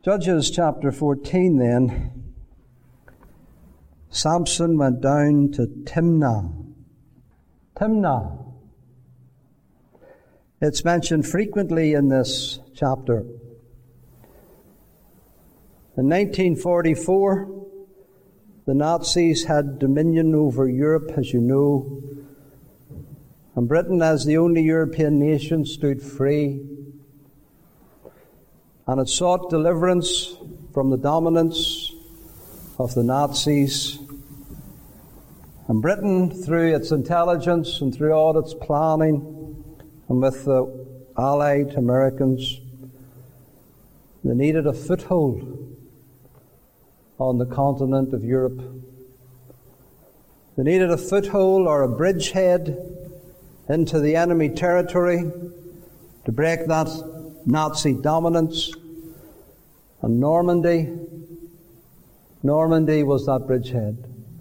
Judges chapter 14 then, Samson went down to Timnah. Timnah. It's mentioned frequently in this chapter. In 1944, the Nazis had dominion over Europe, as you know, and Britain, as the only European nation, stood free. And it sought deliverance from the dominance of the Nazis. And Britain, through its intelligence and through all its planning, and with the Allied Americans, they needed a foothold on the continent of Europe. They needed a foothold or a bridgehead into the enemy territory to break that Nazi dominance. And Normandy was that bridgehead.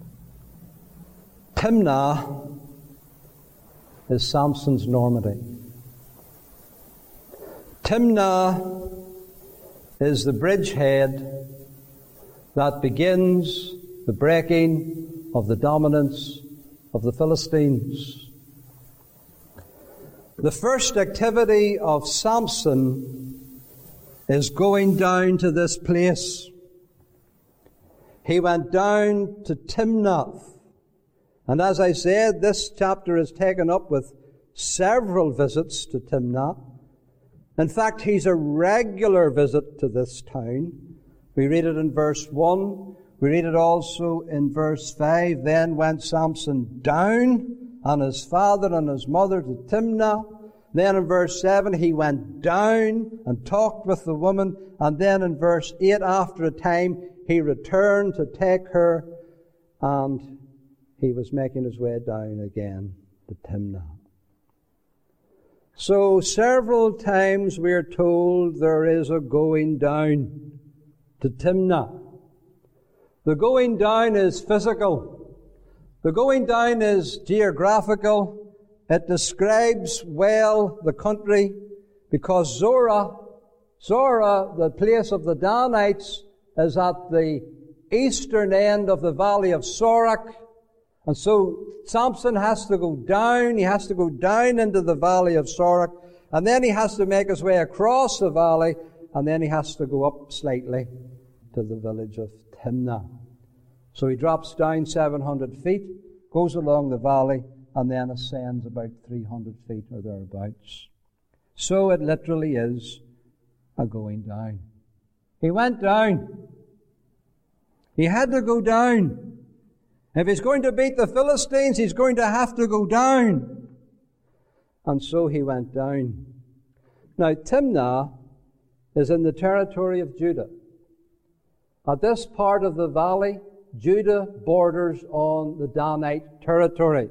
Timnah is Samson's Normandy. Timnah is the bridgehead that begins the breaking of the dominance of the Philistines. The first activity of Samson is going down to this place. He went down to Timnath. And as I said, this chapter is taken up with several visits to Timnath. In fact, he's a regular visit to this town. We read it in verse 1. We read it also in verse 5. Then went Samson down, and his father and his mother, to Timnah. Then in verse 7, he went down and talked with the woman. And then in verse 8, after a time, he returned to take her, and he was making his way down again to Timnah. So several times we are told there is a going down to Timnah. The going down is physical. The going down is geographical. It describes well the country, because Zorah, the place of the Danites, is at the eastern end of the valley of Sorek. And so Samson has to go down. He has to go down into the valley of Sorek. And then he has to make his way across the valley. And then he has to go up slightly to the village of Timnah. So he drops down 700 feet, goes along the valley, and then ascends about 300 feet or thereabouts. So it literally is a going down. He went down. He had to go down. If he's going to beat the Philistines, he's going to have to go down. And so he went down. Now, Timnah is in the territory of Judah. At this part of the valley, Judah borders on the Danite territory.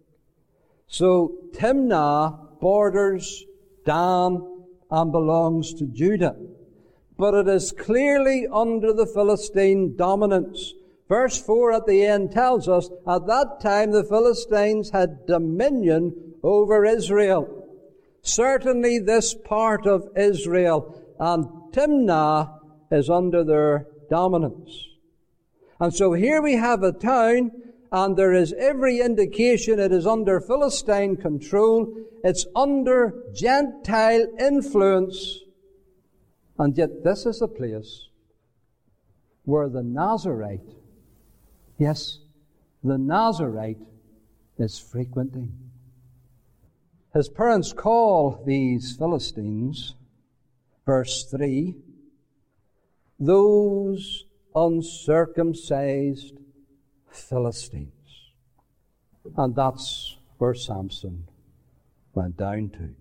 So Timnah borders Dan and belongs to Judah. But it is clearly under the Philistine dominance. Verse 4 at the end tells us, at that time the Philistines had dominion over Israel. Certainly this part of Israel, and Timnah is under their dominance. And so here we have a town, and there is every indication it is under Philistine control. It's under Gentile influence. And yet this is a place where the Nazarite, yes, the Nazarite is frequenting. His parents call these Philistines, verse 3, those uncircumcised Philistines. And that's where Samson went down to.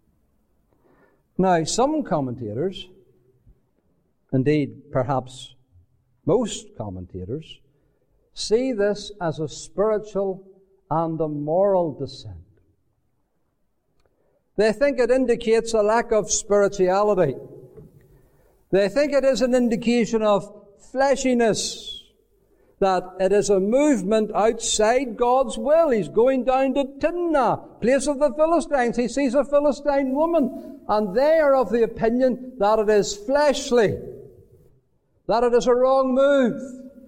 Now, some commentators, indeed perhaps most commentators, see this as a spiritual and a moral descent. They think it indicates a lack of spirituality. They think it is an indication of fleshiness, that it is a movement outside God's will. He's going down to Timnah, place of the Philistines. He sees a Philistine woman, and they are of the opinion that it is fleshly. that it is a wrong move,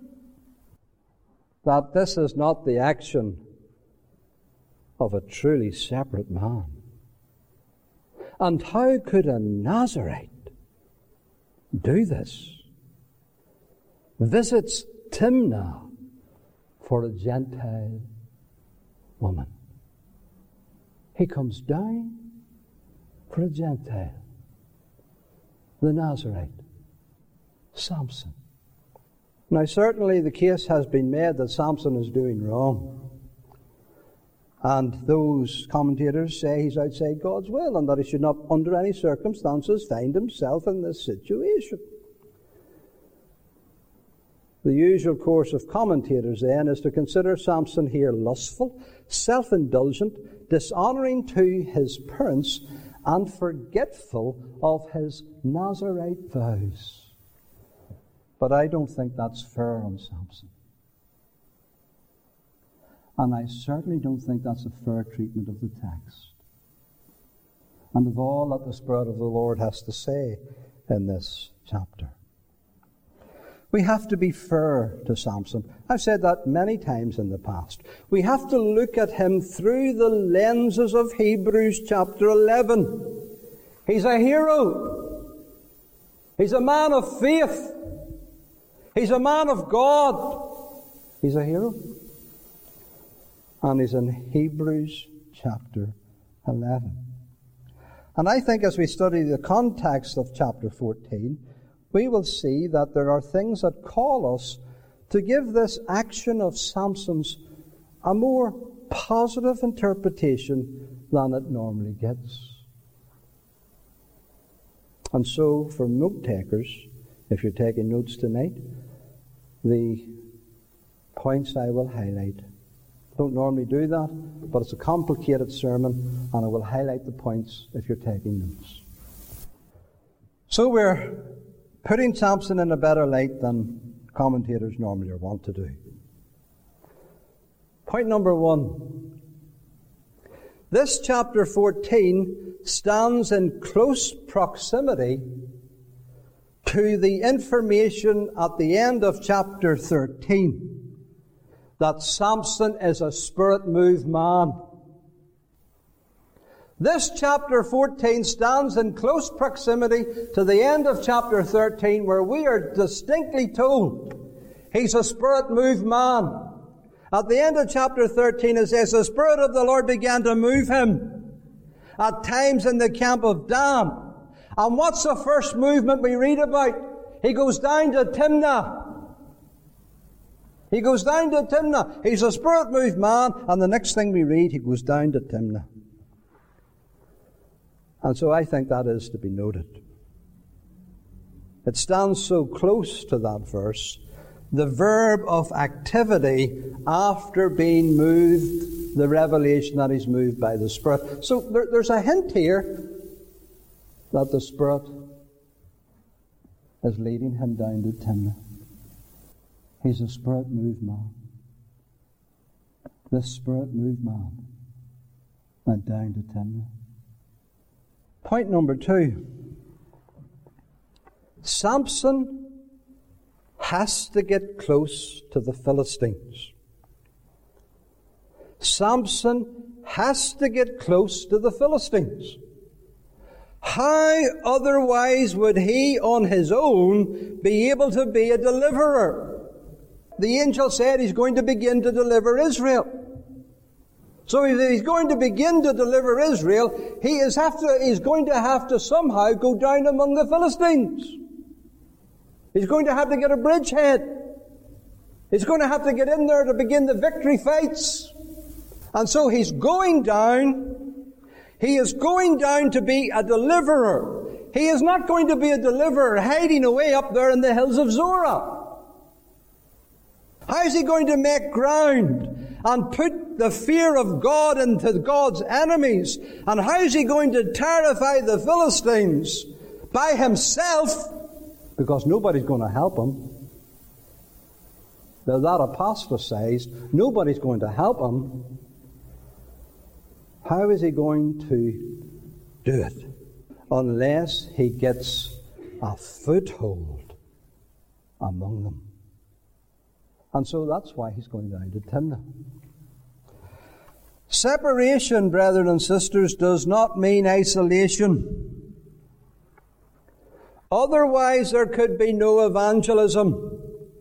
that this is not the action of a truly separate man. And how could a Nazarite do this? Visits Timnah for a Gentile woman. He comes down for a Gentile, the Nazarite, Samson. Now, certainly the case has been made that Samson is doing wrong. And those commentators say he's outside God's will and that he should not, under any circumstances, find himself in this situation. The usual course of commentators, then, is to consider Samson here lustful, self-indulgent, dishonouring to his parents, and forgetful of his Nazarite vows. But I don't think that's fair on Samson. And I certainly don't think that's a fair treatment of the text and of all that the Spirit of the Lord has to say in this chapter. We have to be fair to Samson. I've said that many times in the past. We have to look at him through the lenses of Hebrews chapter 11. He's a hero. He's a man of faith. He's a man of God. He's a hero. And he's in Hebrews chapter 11. And I think as we study the context of chapter 14, we will see that there are things that call us to give this action of Samson's a more positive interpretation than it normally gets. And so, for note takers, if you're taking notes tonight, the points I will highlight. I don't normally do that, but it's a complicated sermon, and I will highlight the points if you're taking notes. So we're putting Samson in a better light than commentators normally want to do. Point number 1. This chapter 14 stands in close proximity to the information at the end of chapter 13 that Samson is a spirit-moved man. This chapter 14 stands in close proximity to the end of chapter 13, where we are distinctly told he's a spirit-moved man. At the end of chapter 13 it says, the Spirit of the Lord began to move him at times in the camp of Dan. And what's the first movement we read about? He goes down to Timnah. He goes down to Timnah. He's a spirit-moved man, and the next thing we read, he goes down to Timnah. And so I think that is to be noted. It stands so close to that verse, the verb of activity after being moved, the revelation that he's moved by the Spirit. So there's a hint here that the Spirit is leading him down to Timnah. He's a spirit-moved man. This spirit-moved man went down to Timnah. Point number 2. Samson has to get close to the Philistines. Samson has to get close to the Philistines. How otherwise would he on his own be able to be a deliverer? The angel said he's going to begin to deliver Israel. So if he's going to begin to deliver Israel, he's going to have to somehow go down among the Philistines. He's going to have to get a bridgehead. He's going to have to get in there to begin the victory fights. And so he's going down. He is going down to be a deliverer. He is not going to be a deliverer hiding away up there in the hills of Zorah. How is he going to make ground and put the fear of God into God's enemies? And how is he going to terrify the Philistines by himself? Because nobody's going to help him. They're that apostatized. Nobody's going to help him. How is he going to do it? Unless he gets a foothold among them. And so that's why he's going down to Timnah. Separation, brethren and sisters, does not mean isolation. Otherwise, there could be no evangelism.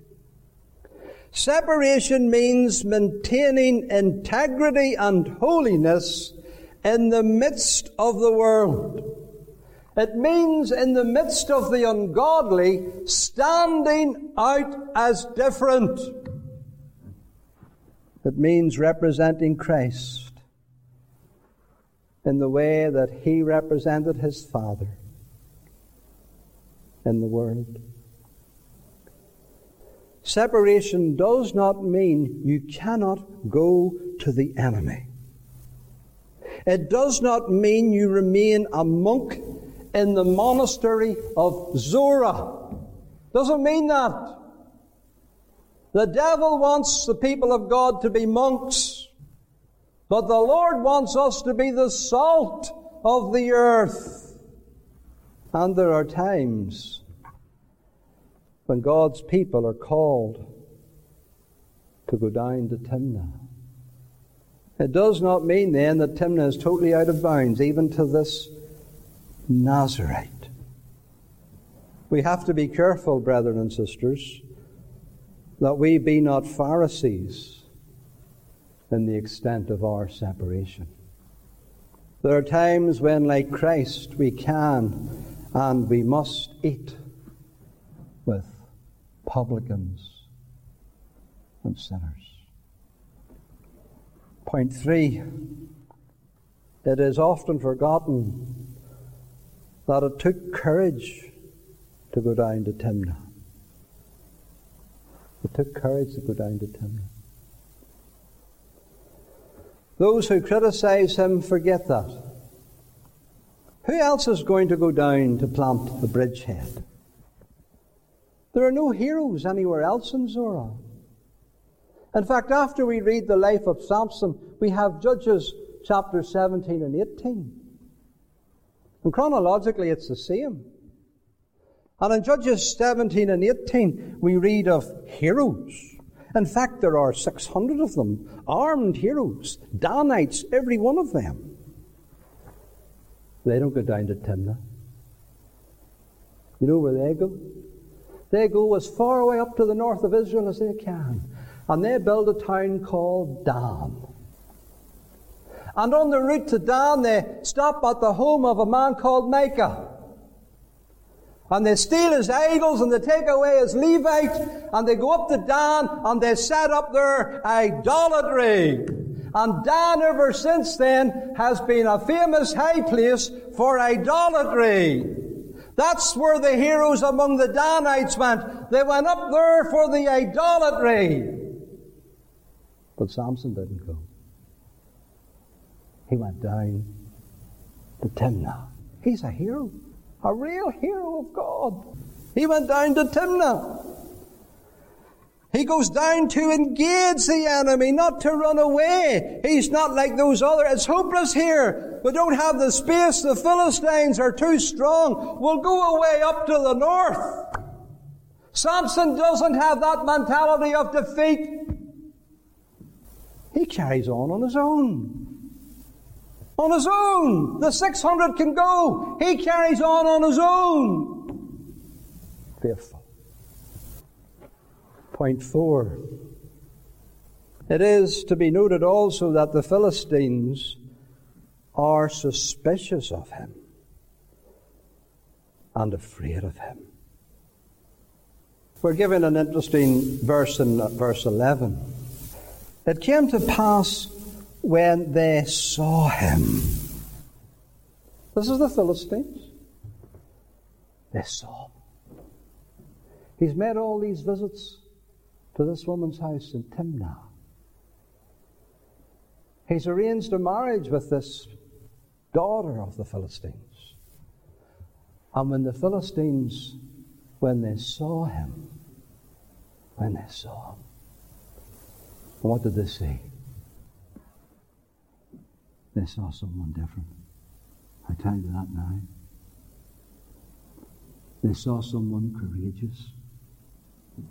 Separation means maintaining integrity and holiness in the midst of the world. It means in the midst of the ungodly, standing out as different. It means representing Christ in the way that he represented his Father in the world. Separation does not mean you cannot go to the enemy. It does not mean you remain a monk in the monastery of Zorah. Doesn't mean that. The devil wants the people of God to be monks, but the Lord wants us to be the salt of the earth. And there are times when God's people are called to go down to Timnah. It does not mean then that Timnah is totally out of bounds, even to this Nazarite. We have to be careful, brethren and sisters, that we be not Pharisees in the extent of our separation. There are times when, like Christ, we can and we must eat with publicans and sinners. Point 3. It is often forgotten that it took courage to go down to Timnah. It took courage to go down to Timnah. Those who criticize him forget that. Who else is going to go down to plant the bridgehead? There are no heroes anywhere else in Zorah. In fact, after we read the life of Samson, we have Judges chapter 17 and 18. And chronologically, it's the same. And in Judges 17 and 18, we read of heroes. In fact, there are 600 of them, armed heroes, Danites, every one of them. They don't go down to Timnah. You know where they go? They go as far away up to the north of Israel as they can. And they build a town called Dan. And on the route to Dan, they stop at the home of a man called Micah. And they steal his idols and they take away his Levite. And they go up to Dan and they set up their idolatry. And Dan ever since then has been a famous high place for idolatry. That's where the heroes among the Danites went. They went up there for the idolatry. But Samson didn't go. He went down to Timnah. He's a hero. A real hero of God. He went down to Timnah. He goes down to engage the enemy, not to run away. He's not like those other. It's hopeless here. We don't have the space. The Philistines are too strong. We'll go away up to the north. Samson doesn't have that mentality of defeat. He carries on his own. On his own. The 600 can go. He carries on his own. Faithful. Point 4. It is to be noted also that the Philistines are suspicious of him and afraid of him. We're given an interesting verse in verse 11. It came to pass when they saw him. This is the Philistines. They saw him. He's made all these visits to this woman's house in Timnah. He's arranged a marriage with this daughter of the Philistines. And when the Philistines, when they saw him, what did they see? They saw someone different. I tell you that now. They saw someone courageous.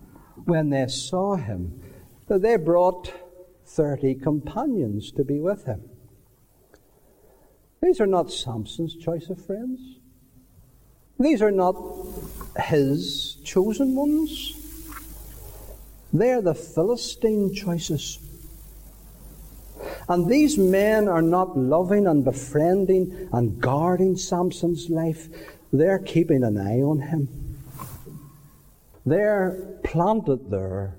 when they saw him, that they brought 30 companions to be with him. These are not Samson's choice of friends. These are not his chosen ones. They are the Philistine choices. And these men are not loving and befriending and guarding Samson's life. They're keeping an eye on him. They're planted there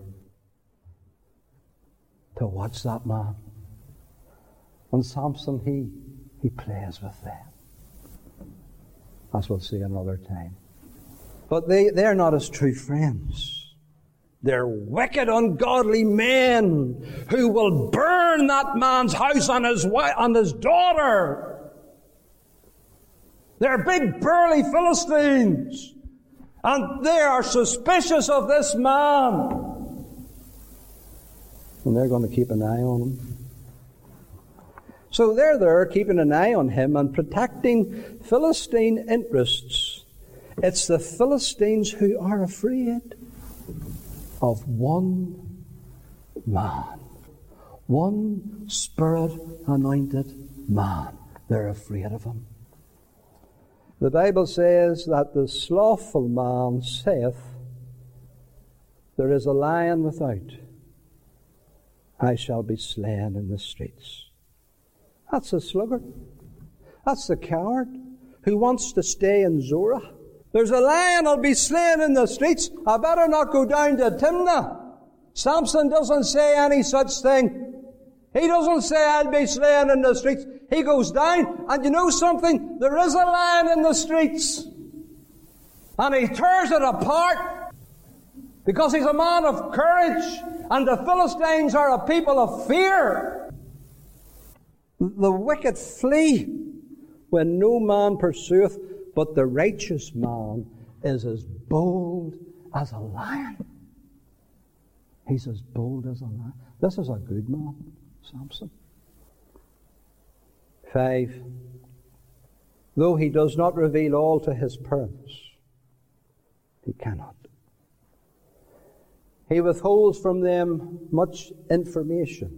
to watch that man. And Samson, he plays with them. As we'll see another time. But they're not his true friends. They're wicked, ungodly men who will burn that man's house and his wife and his daughter. They're big, burly Philistines. And they are suspicious of this man. And they're going to keep an eye on him. So they're there keeping an eye on him and protecting Philistine interests. It's the Philistines who are afraid of one man. One Spirit-anointed man. They're afraid of him. The Bible says that the slothful man saith, there is a lion without. I shall be slain in the streets. That's a sluggard. That's the coward who wants to stay in Zorah. There's a lion will be slain in the streets. I better not go down to Timnah. Samson doesn't say any such thing. He doesn't say I'll be slain in the streets. He goes down, and you know something? There is a lion in the streets. And he tears it apart because he's a man of courage, and the Philistines are a people of fear. The wicked flee when no man pursueth, but the righteous man is as bold as a lion. He's as bold as a lion. This is a good man, Samson. 5. Though he does not reveal all to his parents, he cannot. He withholds from them much information.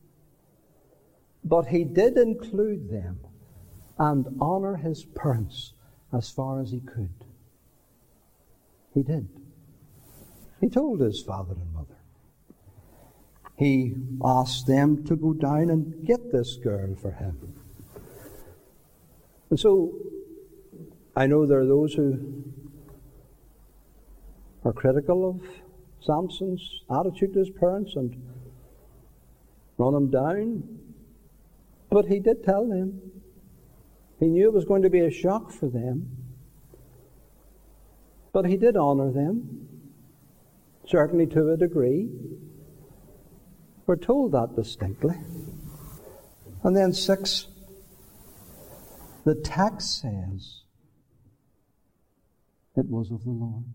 But he did include them and honor his parents as far as he could. He did. He told his father and mother. He asked them to go down and get this girl for him. And so, I know there are those who are critical of Samson's attitude to his parents and run him down. But he did tell them. He knew it was going to be a shock for them. But he did honor them, certainly to a degree. We're told that distinctly. And then 6, the text says, it was of the Lord.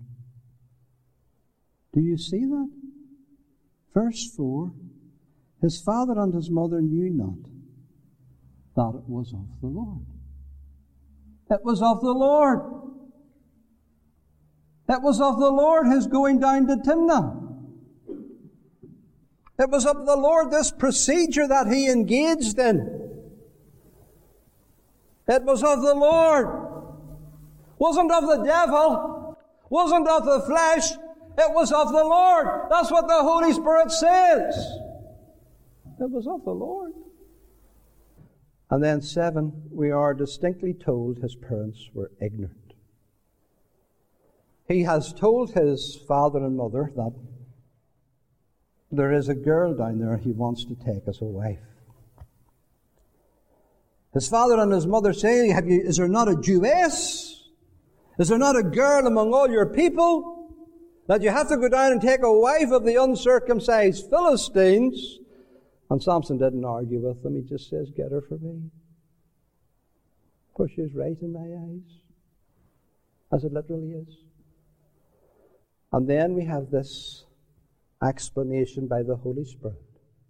Do you see that? Verse 4, his father and his mother knew not that it was of the Lord. It was of the Lord. It was of the Lord his going down to Timnah. It was of the Lord this procedure that he engaged in. It was of the Lord. Wasn't of the devil. Wasn't of the flesh. It was of the Lord. That's what the Holy Spirit says. It was of the Lord. And then 7, we are distinctly told his parents were ignorant. He has told his father and mother that there is a girl down there he wants to take as a wife. His father and his mother say, is there not a Jewess? Is there not a girl among all your people that you have to go down and take a wife of the uncircumcised Philistines? And Samson didn't argue with them. He just says, get her for me. For she's right in my eyes. As it literally is. And then we have this explanation by the Holy Spirit.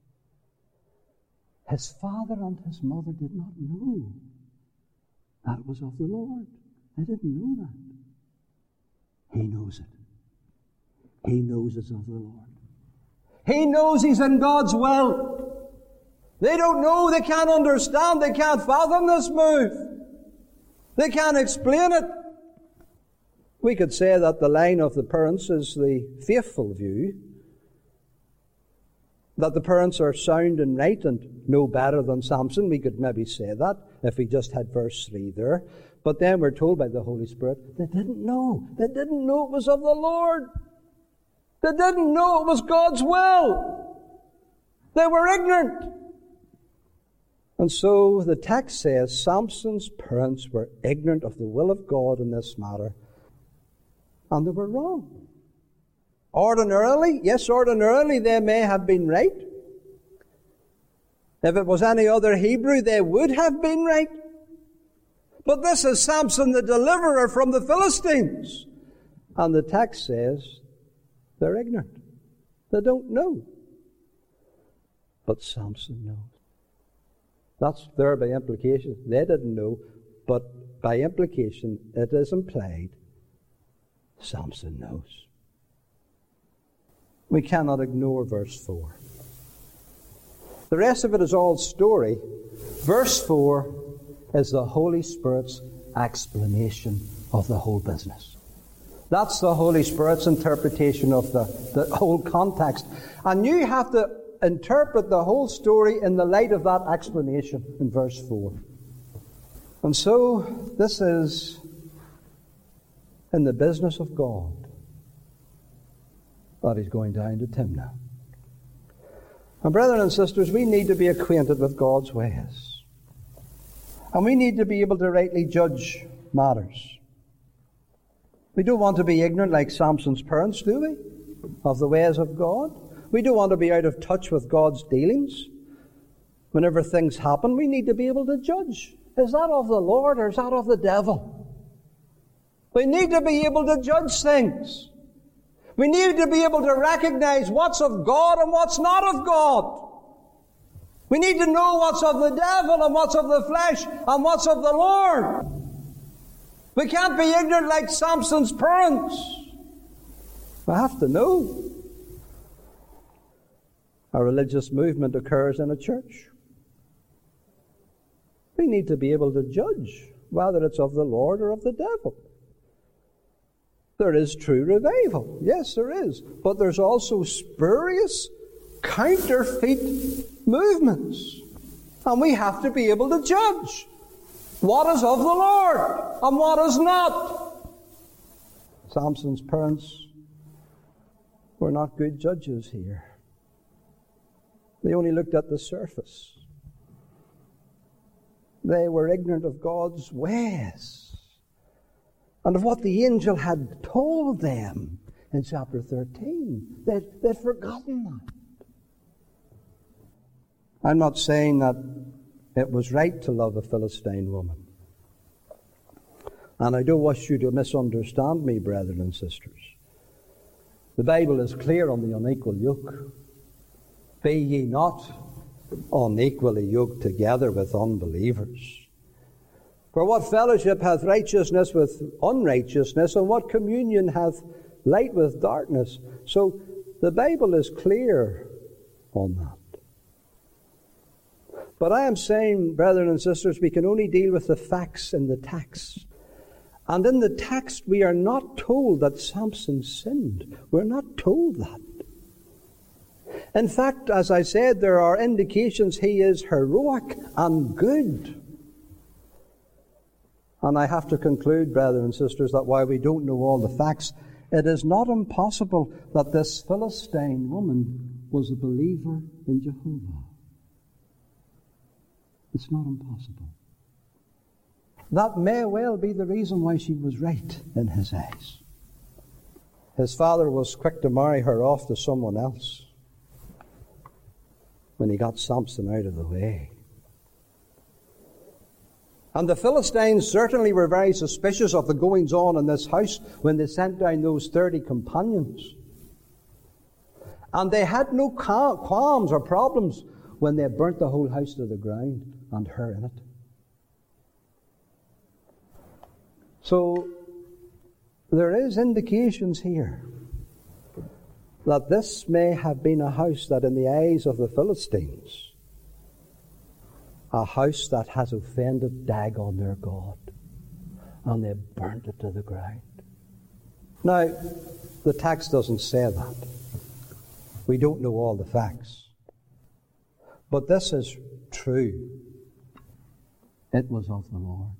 His father and his mother did not know that it was of the Lord. They didn't know that. He knows it. he knows it's of the Lord. He knows he's in God's will. They don't know, they can't understand, they can't fathom this move. They can't explain it. We could say that the line of the parents is the faithful view, that the parents are sound and right and know better than Samson. We could maybe say that if we just had verse 3 there. But then we're told by the Holy Spirit, they didn't know. They didn't know it was of the Lord. They didn't know it was God's will. They were ignorant. And so the text says Samson's parents were ignorant of the will of God in this matter. And they were wrong. Ordinarily, yes, ordinarily they may have been right. If it was any other Hebrew, they would have been right. But this is Samson the deliverer from the Philistines. And the text says they're ignorant. They don't know. But Samson knows. That's there by implication. They didn't know, but by implication it is implied Samson knows. We cannot ignore verse 4. The rest of it is all story. Verse 4 is the Holy Spirit's explanation of the whole business. That's the Holy Spirit's interpretation of the whole context. And you have to interpret the whole story in the light of that explanation in verse 4. And so, this is in the business of God that he's going down to Timnah. And brethren and sisters, we need to be acquainted with God's ways. And we need to be able to rightly judge matters. We don't want to be ignorant like Samson's parents, do we? Of the ways of God. We don't want to be out of touch with God's dealings. Whenever things happen, we need to be able to judge. Is that of the Lord or is that of the devil? We need to be able to judge things. We need to be able to recognize what's of God and what's not of God. We need to know what's of the devil and what's of the flesh and what's of the Lord. We can't be ignorant like Samson's parents. We have to know. A religious movement occurs in a church. We need to be able to judge whether it's of the Lord or of the devil. There is true revival. Yes, there is. But there's also spurious, counterfeit movements. And we have to be able to judge what is of the Lord and what is not. Samson's parents were not good judges here. They only looked at the surface. They were ignorant of God's ways and of what the angel had told them in chapter 13. They'd forgotten that. I'm not saying that it was right to love a Philistine woman. And I don't wish you to misunderstand me, brethren and sisters. The Bible is clear on the unequal yoke. Be ye not unequally yoked together with unbelievers. For what fellowship hath righteousness with unrighteousness, and what communion hath light with darkness? So the Bible is clear on that. But I am saying, brethren and sisters, we can only deal with the facts in the text. And in the text we are not told that Samson sinned. We're not told that. In fact, as I said, there are indications he is heroic and good. And I have to conclude, brethren and sisters, that while we don't know all the facts, it is not impossible that this Philistine woman was a believer in Jehovah. It's not impossible. That may well be the reason why she was right in his eyes. His father was quick to marry her off to someone else when he got Samson out of the way. And the Philistines certainly were very suspicious of the goings-on in this house when they sent down those 30 companions. And they had no qualms or problems when they burnt the whole house to the ground and her in it. So there is indications here that this may have been a house that in the eyes of the Philistines, a house that has offended Dagon their God, and they burnt it to the ground. Now, the text doesn't say that. We don't know all the facts. But this is true. It was of the Lord.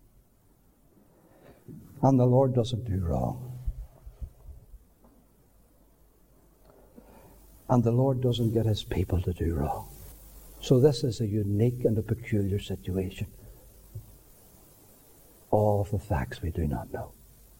And the Lord doesn't do wrong. And the Lord doesn't get his people to do wrong. So this is a unique and a peculiar situation. All of the facts we do not know.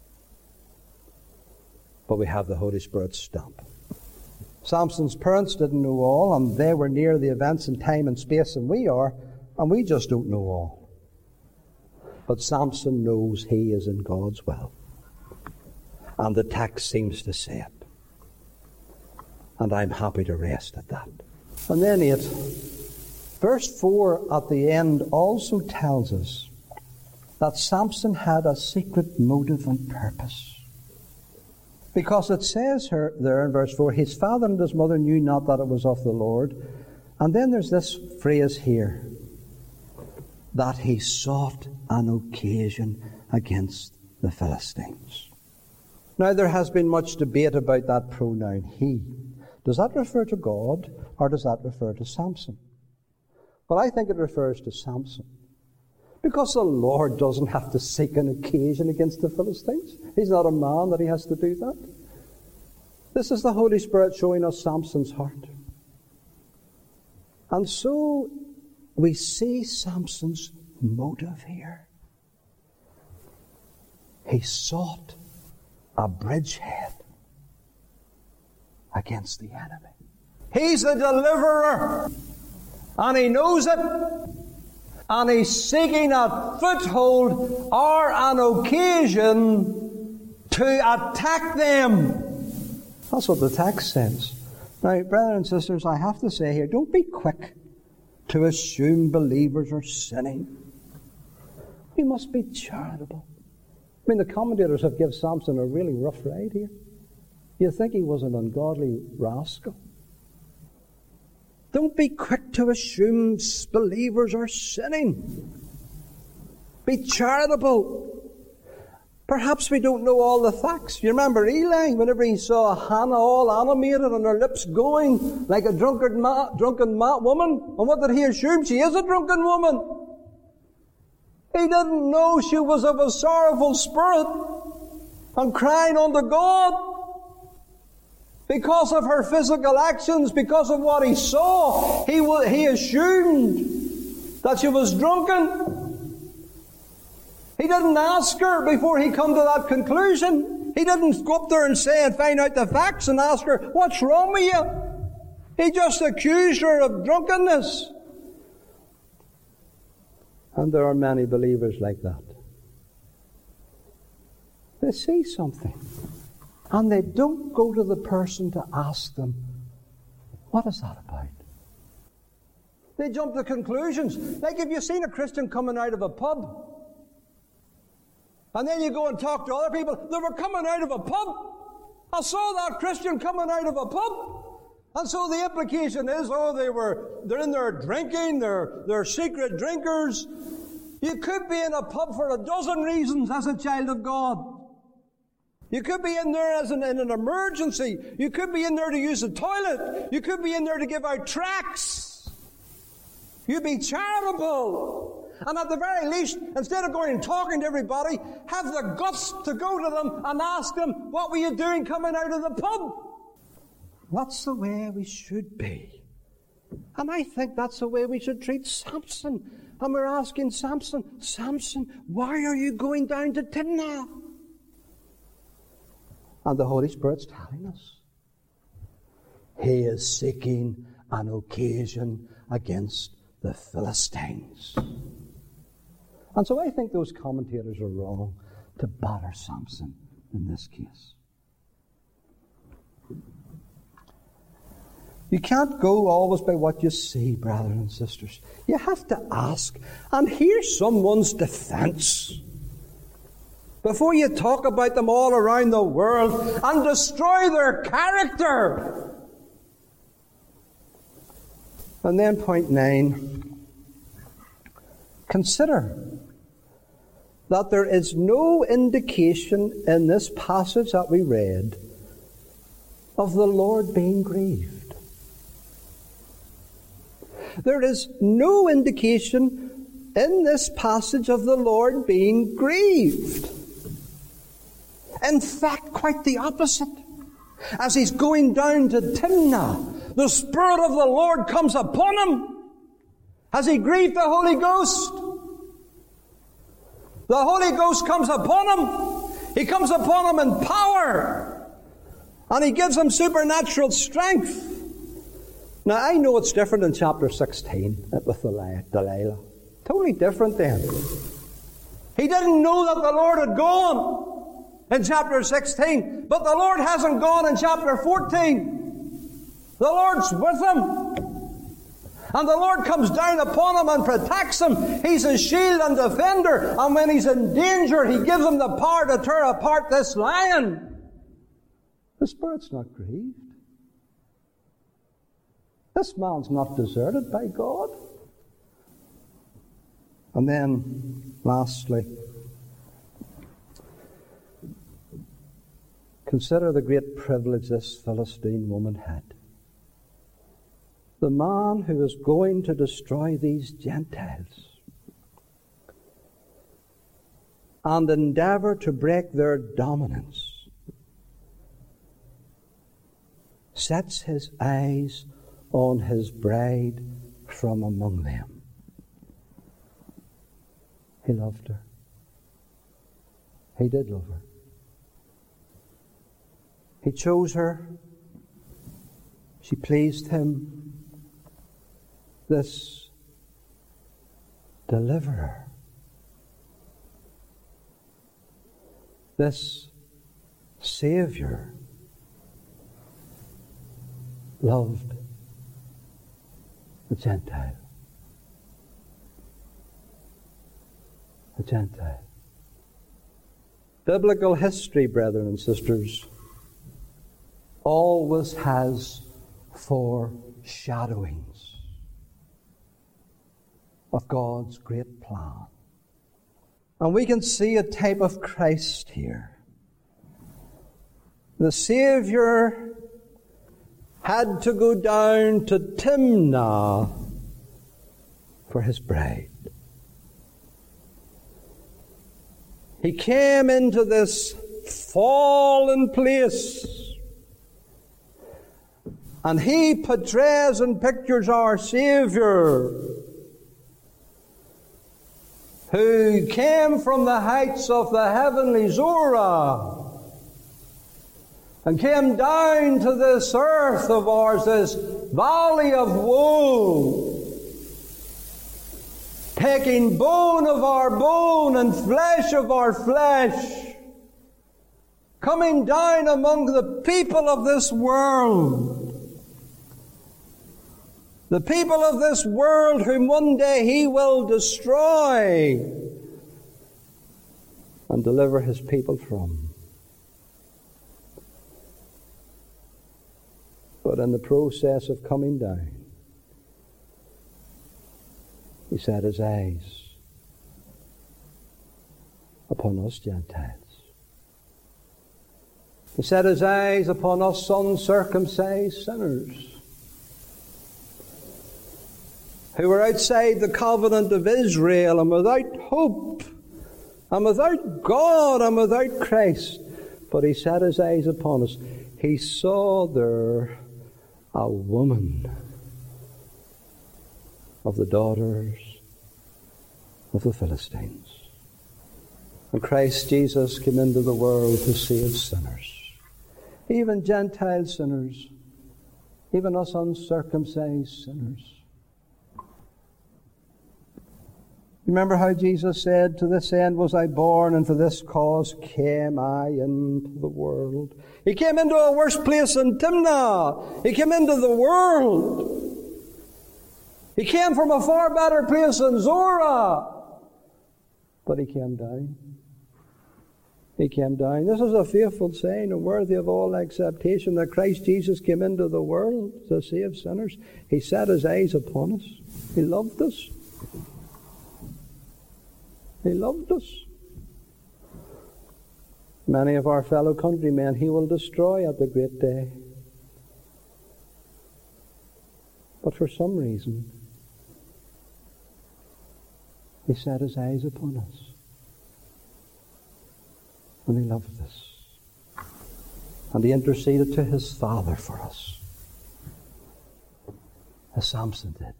But we have the Holy Spirit's stamp. Samson's parents didn't know all, and they were near the events in time and space than we are, and we just don't know all. But Samson knows he is in God's will. And the text seems to say it. And I'm happy to rest at that. And then 8. Verse 4 at the end also tells us that Samson had a secret motive and purpose. Because it says here, there in verse 4, his father and his mother knew not that it was of the Lord. And then there's this phrase here, that he sought an occasion against the Philistines. Now there has been much debate about that pronoun, he. Does that refer to God, or does that refer to Samson? Well, I think it refers to Samson. Because the Lord doesn't have to seek an occasion against the Philistines. He's not a man that he has to do that. This is the Holy Spirit showing us Samson's heart. And so we see Samson's motive here. He sought a bridgehead against the enemy. He's the deliverer, and he knows it. And he's seeking a foothold or an occasion to attack them. That's what the text says. Now, brothers and sisters, I have to say here, don't be quick to assume believers are sinning. We must be charitable. I mean, the commentators have given Samson a really rough ride here. You'd think he was an ungodly rascal. Don't be quick to assume believers are sinning. Be charitable. Perhaps we don't know all the facts. You remember Eli, whenever he saw Hannah all animated and her lips going like a drunken woman, and what did he assume? She is a drunken woman. He didn't know she was of a sorrowful spirit and crying unto God. Because of her physical actions, because of what he saw, he assumed that she was drunken. He didn't ask her before he come to that conclusion. He didn't go up there and say and find out the facts and ask her, what's wrong with you? He just accused her of drunkenness. And there are many believers like that. They see something. And they don't go to the person to ask them, what is that about? They jump to conclusions. Like if you've seen a Christian coming out of a pub, and then you go and talk to other people, they were coming out of a pub. I saw that Christian coming out of a pub. And so the implication is, they're in there drinking, they're secret drinkers. You could be in a pub for a dozen reasons as a child of God. You could be in there in an emergency. You could be in there to use the toilet. You could be in there to give out tracts. You be charitable. And at the very least, instead of going and talking to everybody, have the guts to go to them and ask them, what were you doing coming out of the pub? That's the way we should be. And I think that's the way we should treat Samson. And we're asking Samson, why are you going down to Timnah? And the Holy Spirit's telling us. He is seeking an occasion against the Philistines. And so I think those commentators are wrong to batter Samson in this case. You can't go always by what you see, brothers and sisters. You have to ask and hear someone's defense. before you talk about them all around the world and destroy their character. And then point 9, consider that there is no indication in this passage that we read of the Lord being grieved. There is no indication in this passage of the Lord being grieved. In fact, quite the opposite. As he's going down to Timnah, the Spirit of the Lord comes upon him. Has he grieved the Holy Ghost? The Holy Ghost comes upon him. He comes upon him in power. And he gives him supernatural strength. Now, I know it's different in chapter 16 with Delilah. Totally different then. He didn't know that the Lord had gone in chapter 16, but the Lord hasn't gone in chapter 14. The Lord's with him. And the Lord comes down upon him and protects him. He's his shield and defender. And when he's in danger, he gives him the power to tear apart this lion. The Spirit's not grieved. This man's not deserted by God. And then, lastly, consider the great privilege this Philistine woman had. The man who is going to destroy these Gentiles and endeavor to break their dominance sets his eyes on his bride from among them. He loved her. He did love her. He chose her. She pleased him. This deliverer, this Savior, loved the Gentile. The Gentile. Biblical history, brethren and sisters, always has foreshadowings of God's great plan. And we can see a type of Christ here. The Savior had to go down to Timnah for his bride. He came into this fallen place, and he portrays and pictures our Savior, who came from the heights of the heavenly Zorah and came down to this earth of ours, this valley of woe, taking bone of our bone and flesh of our flesh, coming down among the people of this world. The people of this world whom one day he will destroy and deliver his people from. But in the process of coming down, he set his eyes upon us Gentiles. He set his eyes upon us uncircumcised sinners, who were outside the covenant of Israel and without hope and without God and without Christ. But he set his eyes upon us. He saw there a woman of the daughters of the Philistines. And Christ Jesus came into the world to save sinners, even Gentile sinners, even us uncircumcised sinners. Remember how Jesus said, "To this end was I born, and for this cause came I into the world." He came into a worse place than Timnah. He came into the world. He came from a far better place than Zorah. But he came down. He came down. This is a faithful saying and worthy of all acceptation, that Christ Jesus came into the world to save sinners. He set his eyes upon us. He loved us. He loved us. Many of our fellow countrymen he will destroy at the great day. But for some reason, he set his eyes upon us. And he loved us. And he interceded to his Father for us, as Samson did.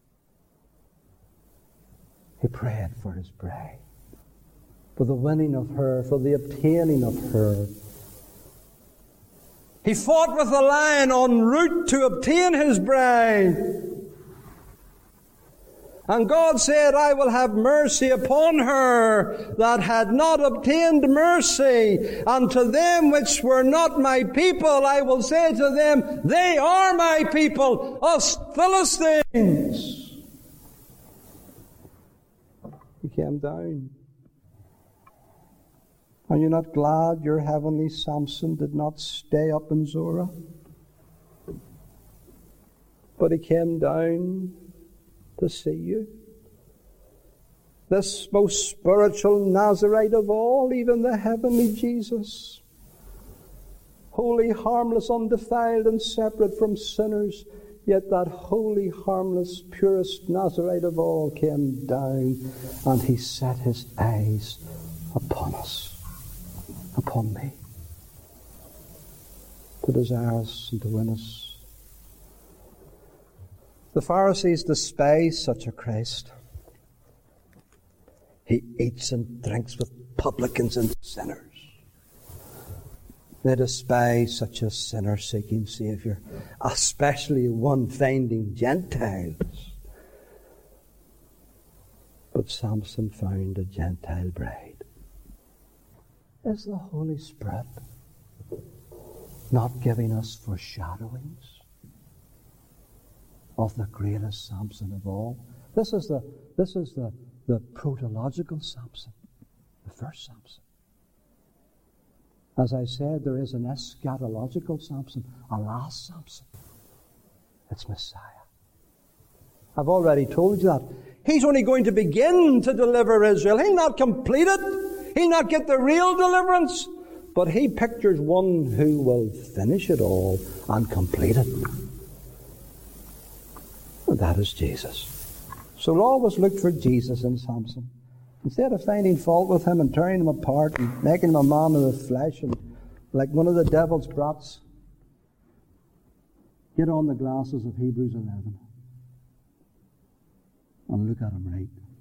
He prayed for his bride, for the winning of her, for the obtaining of her. He fought with the lion en route to obtain his bride. And God said, I will have mercy upon her that had not obtained mercy. And to them which were not my people, I will say to them, they are my people, us Philistines. He came down. Are you not glad your heavenly Samson did not stay up in Zorah? But he came down to see you. This most spiritual Nazarite of all, even the heavenly Jesus, holy, harmless, undefiled, and separate from sinners, yet that holy, harmless, purest Nazarite of all came down, and he set his eyes upon us, upon me, to desire us and to win us. The Pharisees despise such a Christ. He eats and drinks with publicans and sinners. They despise such a sinner-seeking Saviour, especially one finding Gentiles. But Samson found a Gentile bride. Is the Holy Spirit not giving us foreshadowings of the greatest Samson of all? This is the protological Samson, the first Samson. As I said, there is an eschatological Samson, a last Samson. It's Messiah. I've already told you that. He's only going to begin to deliver Israel. He'll not complete it. He'll not get the real deliverance. But he pictures one who will finish it all and complete it. And that is Jesus. So always look for Jesus in Samson. Instead of finding fault with him and tearing him apart and making him a man of the flesh and like one of the devil's brats, get on the glasses of Hebrews 11 and look at him right.